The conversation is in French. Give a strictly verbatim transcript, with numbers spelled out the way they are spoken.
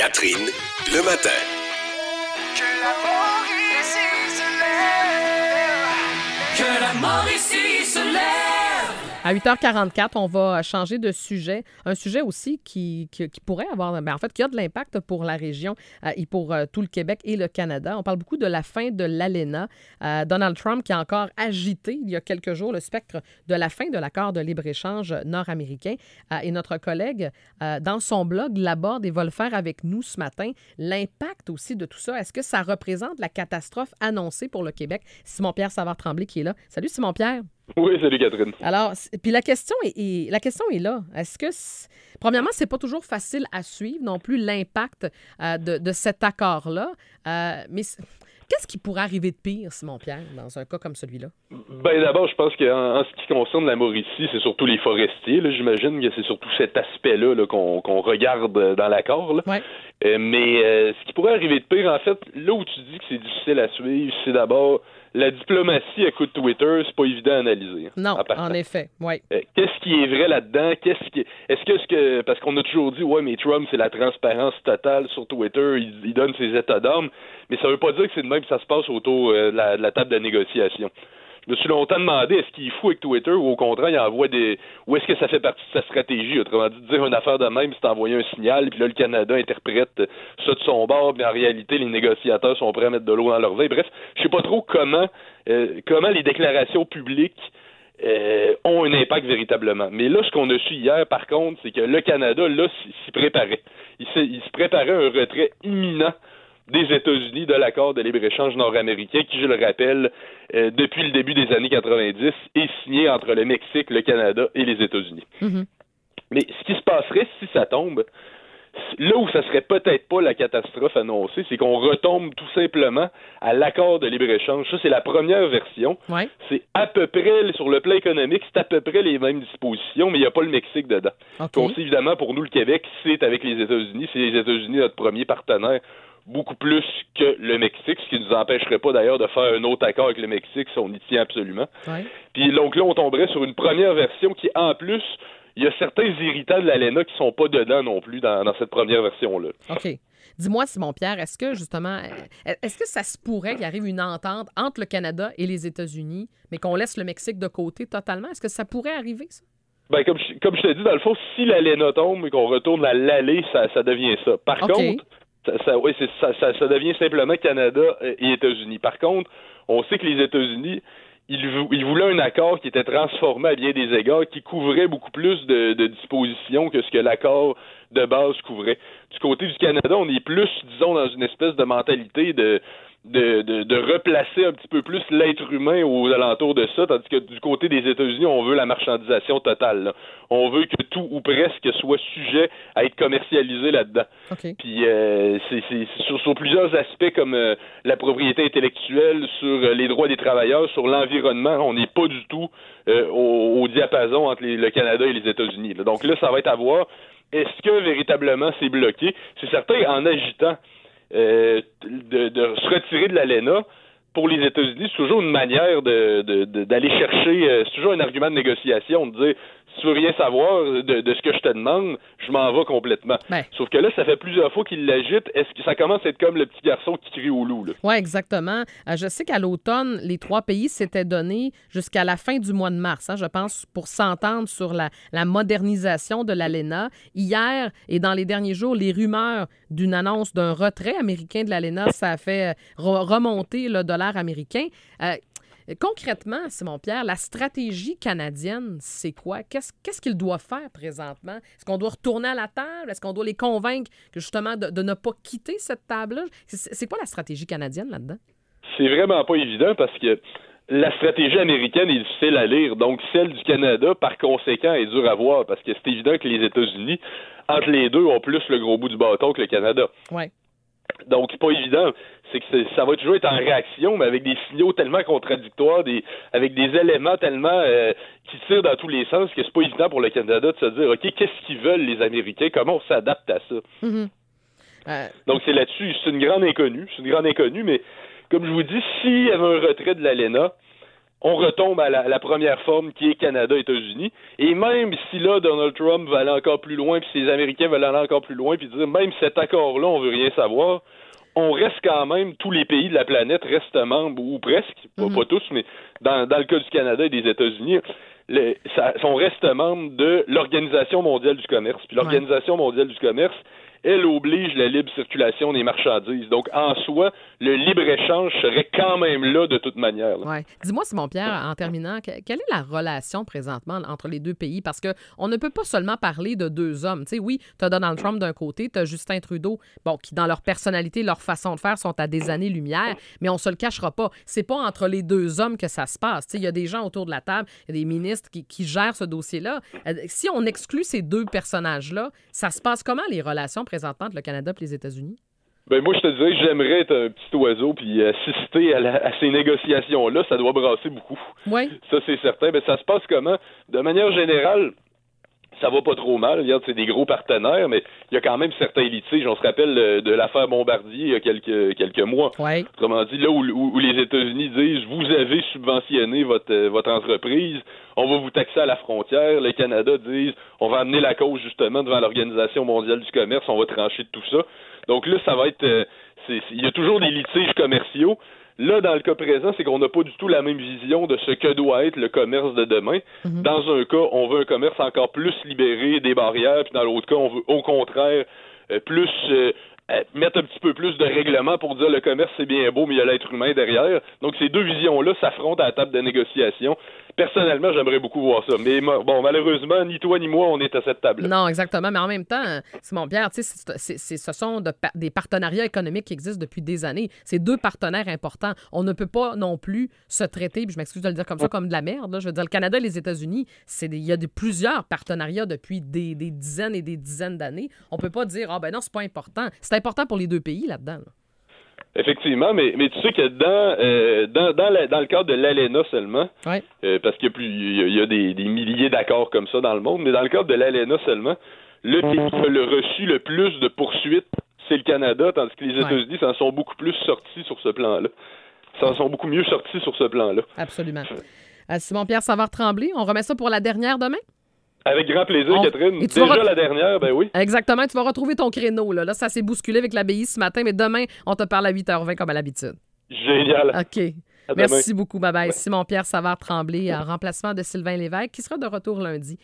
Catherine, le matin. Que la Mauricie se lève. Que la Mauricie se lève. À huit heures quarante-quatre, on va changer de sujet. Un sujet aussi qui, qui, qui pourrait avoir, ben en fait, qui a de l'impact pour la région euh, et pour euh, tout le Québec et le Canada. On parle beaucoup de la fin de l'ALENA. Euh, Donald Trump qui a encore agité il y a quelques jours le spectre de la fin de l'accord de libre-échange nord-américain. Euh, et notre collègue, euh, dans son blog, l'aborde et va le faire avec nous ce matin. L'impact aussi de tout ça, est-ce que ça représente la catastrophe annoncée pour le Québec? Simon-Pierre Savard-Tremblay qui est là. Salut Simon-Pierre. Oui, salut Catherine. Alors, puis la question est, est, la question est là. Est-ce que, c'est... premièrement, c'est pas toujours facile à suivre non plus l'impact euh, de, de cet accord-là, euh, mais qu'est-ce qui pourrait arriver de pire, Simon-Pierre, dans un cas comme celui-là? Ben d'abord, je pense qu'en en ce qui concerne la Mauricie, c'est surtout les forestiers. Là, j'imagine que c'est surtout cet aspect-là là, qu'on, qu'on regarde dans l'accord. Là. Ouais. Euh, mais euh, ce qui pourrait arriver de pire, en fait, là où tu dis que c'est difficile à suivre, c'est d'abord la diplomatie à coup de Twitter, c'est pas évident à analyser. Non, en, en effet, oui. Euh, qu'est-ce qui est vrai là-dedans? Qu'est-ce qui est-ce que ce que parce qu'on a toujours dit ouais, mais Trump c'est la transparence totale sur Twitter, il, il donne ses états d'âme, mais ça veut pas dire que c'est de même que ça se passe autour euh, de, la, de la table de négociation. Je me suis longtemps demandé, est-ce qu'il est fou avec Twitter ou au contraire, il envoie des... Ou est-ce que ça fait partie de sa stratégie? Autrement dit, dire une affaire de même, c'est envoyer un signal, puis là, le Canada interprète ça de son bord, mais en réalité, les négociateurs sont prêts à mettre de l'eau dans leur vin. Bref, je sais pas trop comment, euh, comment les déclarations publiques euh, ont un impact véritablement. Mais là, ce qu'on a su hier, par contre, c'est que le Canada, là, s'y préparait. Il, il se préparait à un retrait imminent des États-Unis de l'accord de libre-échange nord-américain qui, je le rappelle, euh, depuis le début des années quatre-vingt-dix, est signé entre le Mexique, le Canada et les États-Unis. Mm-hmm. Mais ce qui se passerait si ça tombe, là où ça serait peut-être pas la catastrophe annoncée, c'est qu'on retombe tout simplement à l'accord de libre-échange. Ça, c'est la première version. Ouais. C'est à peu près, sur le plan économique, c'est à peu près les mêmes dispositions, mais il n'y a pas le Mexique dedans. Okay. On sait évidemment, pour nous, le Québec, c'est avec les États-Unis. C'est les États-Unis notre premier partenaire, beaucoup plus que le Mexique, ce qui ne nous empêcherait pas d'ailleurs de faire un autre accord avec le Mexique si on y tient absolument. Ouais. Puis donc là, on tomberait sur une première version qui, en plus, il y a certains irritants de l'ALENA qui sont pas dedans non plus dans, dans cette première version-là. OK. Dis-moi, Simon-Pierre, est-ce que, justement, est-ce que ça se pourrait qu'il arrive une entente entre le Canada et les États-Unis, mais qu'on laisse le Mexique de côté totalement? Est-ce que ça pourrait arriver, ça? Ben, comme je, comme je te dis, dans le fond, si l'ALENA tombe et qu'on retourne à l'allée, ça, ça devient ça. Par okay. contre, ça, ça, oui, c'est, ça, ça, ça devient simplement Canada et États-Unis. Par contre, on sait que les États-Unis, ils, ils voulaient un accord qui était transformé à bien des égards, qui couvrait beaucoup plus de, de dispositions que ce que l'accord de base couvrait. Du côté du Canada, on est plus, disons, dans une espèce de mentalité de... De, de, de replacer un petit peu plus l'être humain aux alentours de ça, tandis que du côté des États-Unis, on veut la marchandisation totale. Là. On veut que tout ou presque soit sujet à être commercialisé là-dedans. Okay. Puis euh, c'est, c'est, c'est sur, sur plusieurs aspects comme euh, la propriété intellectuelle, sur euh, les droits des travailleurs, sur l'environnement, on n'est pas du tout euh, au, au diapason entre les, le Canada et les États-Unis. Là. Donc là, ça va être à voir. Est-ce que véritablement c'est bloqué? C'est certain, en agitant Euh, de, de se retirer de l'ALENA, pour les États-Unis, c'est toujours une manière de, de, de, d'aller chercher, euh, c'est toujours un argument de négociation, de dire, si tu veux rien savoir de, de ce que je te demande, je m'en vais complètement. Ben. Sauf que là, ça fait plusieurs fois qu'il l'agite. Est-ce que ça commence à être comme le petit garçon qui crie au loup, là? Oui, exactement. Euh, je sais qu'à l'automne, les trois pays s'étaient donnés jusqu'à la fin du mois de mars, hein, je pense, pour s'entendre sur la, la modernisation de l'ALENA. Hier et dans les derniers jours, les rumeurs d'une annonce d'un retrait américain de l'ALENA, ça a fait re- remonter le dollar américain. Euh, Concrètement, Simon-Pierre, la stratégie canadienne, c'est quoi? Qu'est-ce, qu'est-ce qu'ils doivent faire présentement? Est-ce qu'on doit retourner à la table? Est-ce qu'on doit les convaincre que justement de, de ne pas quitter cette table-là? C'est, c'est quoi la stratégie canadienne là-dedans? C'est vraiment pas évident parce que la stratégie américaine est difficile à lire. Donc, celle du Canada, par conséquent, est dure à voir parce que c'est évident que les États-Unis, entre les deux, ont plus le gros bout du bâton que le Canada. Oui. Donc, c'est pas évident. C'est que c'est, ça va toujours être en réaction, mais avec des signaux tellement contradictoires, des, avec des éléments tellement euh, qui tirent dans tous les sens que c'est pas évident pour le Canada de se dire, OK, qu'est-ce qu'ils veulent les Américains? Comment on s'adapte à ça? Mm-hmm. Euh... Donc, c'est là-dessus. C'est une grande inconnue. C'est une grande inconnue, mais comme je vous dis, s'il y avait un retrait de l'ALENA, on retombe à la, à la première forme qui est Canada-États-Unis. Et même si là, Donald Trump va aller encore plus loin, puis ces Américains veulent aller encore plus loin, puis dire même cet accord-là, on veut rien savoir, on reste quand même, tous les pays de la planète restent membres, ou presque, pas, mm-hmm. pas tous, mais dans, dans le cas du Canada et des États-Unis, le, ça, on reste membre de l'Organisation mondiale du commerce. Puis l'Organisation ouais. mondiale du commerce, elle oblige la libre circulation des marchandises. Donc, en soi, le libre-échange serait quand même là de toute manière. Ouais. Dis-moi, Simon-Pierre, en terminant, quelle est la relation présentement entre les deux pays? Parce qu'on ne peut pas seulement parler de deux hommes. Tu sais, oui, tu as Donald Trump d'un côté, tu as Justin Trudeau, bon, qui, dans leur personnalité, leur façon de faire, sont à des années-lumière, mais on se le cachera pas. C'est pas entre les deux hommes que ça se passe. Tu sais, il y a des gens autour de la table, il y a des ministres qui, qui gèrent ce dossier-là. Si on exclut ces deux personnages-là, ça se passe comment, les relations présentement entre le Canada et les États-Unis? Ben moi, je te dirais que j'aimerais être un petit oiseau puis assister à, la, à ces négociations-là. Ça doit brasser beaucoup. Oui. Ça, c'est certain. Mais ça se passe comment? De manière générale, ça va pas trop mal. Regarde, c'est des gros partenaires, mais il y a quand même certains litiges. On se rappelle de l'affaire Bombardier il y a quelques, quelques mois. Oui. Autrement dit, là où, où, où les États-Unis disent « Vous avez subventionné votre, votre entreprise, on va vous taxer à la frontière. » Le Canada dit « On va amener la cause justement devant l'Organisation mondiale du commerce, on va trancher de tout ça. » Donc là, ça va être... Euh, c'est, c'est, il y a toujours des litiges commerciaux. Là, dans le cas présent, c'est qu'on n'a pas du tout la même vision de ce que doit être le commerce de demain. Mm-hmm. Dans un cas, on veut un commerce encore plus libéré des barrières, puis dans l'autre cas, on veut au contraire euh, plus... Euh, mettre un petit peu plus de règlements pour dire le commerce c'est bien beau, mais il y a l'être humain derrière. Donc ces deux visions-là s'affrontent à la table de négociation. Personnellement, j'aimerais beaucoup voir ça. Mais bon, malheureusement, ni toi ni moi, on est à cette table. Non, exactement. Mais en même temps, Simon-Pierre, tu sais, c'est, c'est, c'est, ce sont de, des partenariats économiques qui existent depuis des années. C'est deux partenaires importants. On ne peut pas non plus se traiter, puis je m'excuse de le dire comme ça, comme de la merde. Là. Je veux dire, le Canada et les États-Unis, c'est des, il y a de, plusieurs partenariats depuis des, des dizaines et des dizaines d'années. On peut pas dire, ah oh, ben non, c'est pas important. C'est important pour les deux pays là-dedans. Là. Effectivement, mais, mais tu sais que dans, euh, dans, dans, la, dans le cadre de l'ALENA seulement, ouais. euh, parce qu'il y a, plus, il y a, il y a des, des milliers d'accords comme ça dans le monde, mais dans le cadre de l'ALENA seulement, le pays qui a le reçu le plus de poursuites, c'est le Canada, tandis que les ouais. États-Unis s'en sont beaucoup plus sortis sur ce plan-là. S'en sont beaucoup mieux sortis sur ce plan-là. Absolument. Euh, Simon-Pierre Savard-Tremblay, on remet ça pour la dernière demain? Avec grand plaisir, on... Catherine. Déjà ret... la dernière, ben oui. Exactement. Tu vas retrouver ton créneau. Là, là ça s'est bousculé avec l'abbaye ce matin, mais demain, on te parle à huit heures vingt comme à l'habitude. Génial. OK. À Merci demain. beaucoup. Bye-bye. Simon-Pierre Savard-Tremblay, en remplacement de Sylvain Lévesque, qui sera de retour lundi